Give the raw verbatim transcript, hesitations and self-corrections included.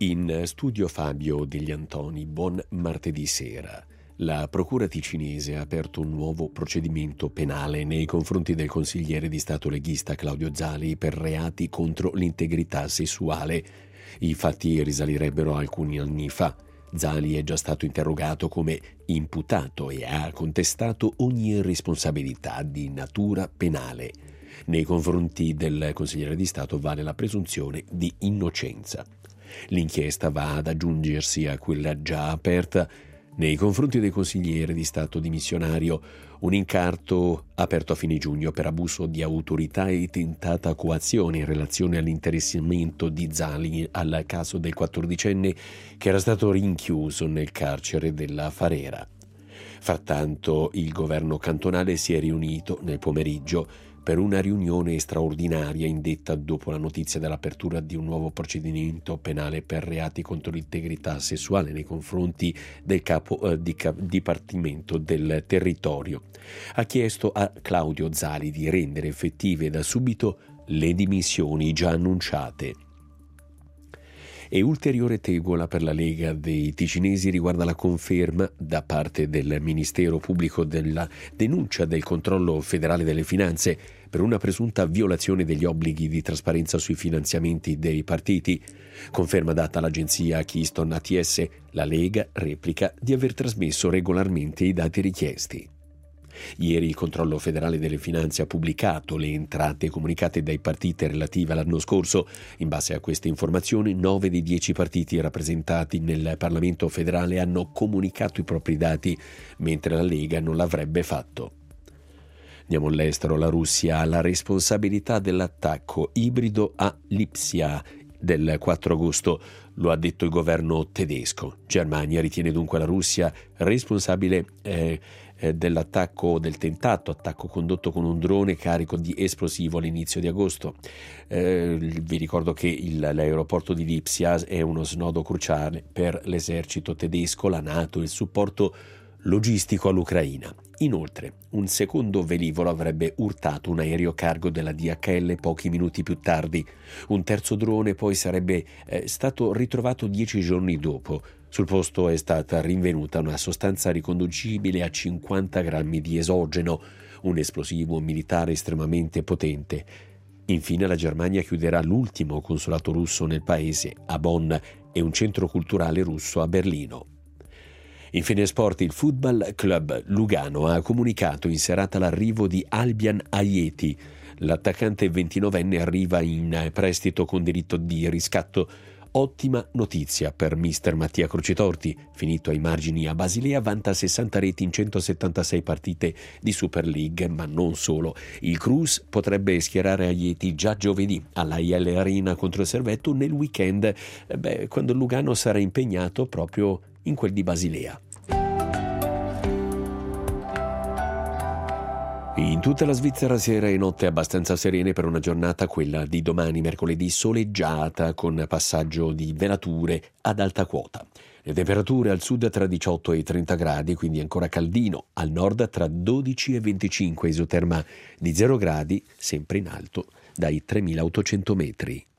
In studio Fabio Degli Antoni, buon martedì sera. La Procura ticinese ha aperto un nuovo procedimento penale nei confronti del consigliere di Stato leghista Claudio Zali per reati contro l'integrità sessuale. I fatti risalirebbero alcuni anni fa. Zali è già stato interrogato come imputato e ha contestato ogni responsabilità di natura penale. Nei confronti del consigliere di Stato vale la presunzione di innocenza. L'inchiesta va ad aggiungersi a quella già aperta nei confronti del consigliere di Stato dimissionario, un incarto aperto a fine giugno per abuso di autorità e tentata coazione in relazione all'interessamento di Zali al caso del quattordicenne che era stato rinchiuso nel carcere della Farera. Frattanto il governo cantonale si è riunito nel pomeriggio per una riunione straordinaria indetta dopo la notizia dell'apertura di un nuovo procedimento penale per reati contro l'integrità sessuale nei confronti del capo eh, di cap- Dipartimento del Territorio. Ha chiesto a Claudio Zali di rendere effettive da subito le dimissioni già annunciate. E ulteriore tegola per la Lega dei Ticinesi riguarda la conferma da parte del Ministero Pubblico della denuncia del Controllo Federale delle Finanze per una presunta violazione degli obblighi di trasparenza sui finanziamenti dei partiti. Conferma data all'agenzia Keystone A T S, la Lega replica di aver trasmesso regolarmente i dati richiesti. Ieri il Controllo Federale delle Finanze ha pubblicato le entrate comunicate dai partiti relative all'anno scorso. In base a queste informazioni, nove dei dieci partiti rappresentati nel Parlamento federale hanno comunicato i propri dati, mentre la Lega non l'avrebbe fatto. Andiamo all'estero. La Russia ha la responsabilità dell'attacco ibrido a Lipsia del quattro agosto, lo ha detto il governo tedesco. Germania ritiene dunque la Russia responsabile eh, eh, dell'attacco, del tentato attacco condotto con un drone carico di esplosivo all'inizio di agosto. Eh, vi ricordo che il, l'aeroporto di Lipsia è uno snodo cruciale per l'esercito tedesco, la NATO e il supporto logistico all'Ucraina. Inoltre, un secondo velivolo avrebbe urtato un aereo cargo della D H L pochi minuti più tardi. Un terzo drone poi sarebbe eh, stato ritrovato dieci giorni dopo. Sul posto è stata rinvenuta una sostanza riconducibile a cinquanta grammi di esogeno, un esplosivo militare estremamente potente. Infine la Germania chiuderà l'ultimo consolato russo nel paese, a Bonn, e un centro culturale russo a Berlino. Infine sport, il Football Club Lugano ha comunicato in serata l'arrivo di Albian Ajeti. L'attaccante ventinovenne arriva in prestito con diritto di riscatto. Ottima notizia per mister Mattia Crocetorti, finito ai margini a Basilea, vanta sessanta reti in centosettantasei partite di Super League, ma non solo. Il Cruz potrebbe schierare Ajeti già giovedì alla I L Arena contro il Servetto nel weekend, eh beh, quando il Lugano sarà impegnato proprio in quel di Basilea. In tutta la Svizzera sera e notte abbastanza serene per una giornata, quella di domani mercoledì, soleggiata con passaggio di velature ad alta quota. Le temperature al sud tra diciotto e trenta gradi, quindi ancora caldino, al nord tra dodici e venticinque, isoterma di zero gradi, sempre in alto dai tremilaottocento metri.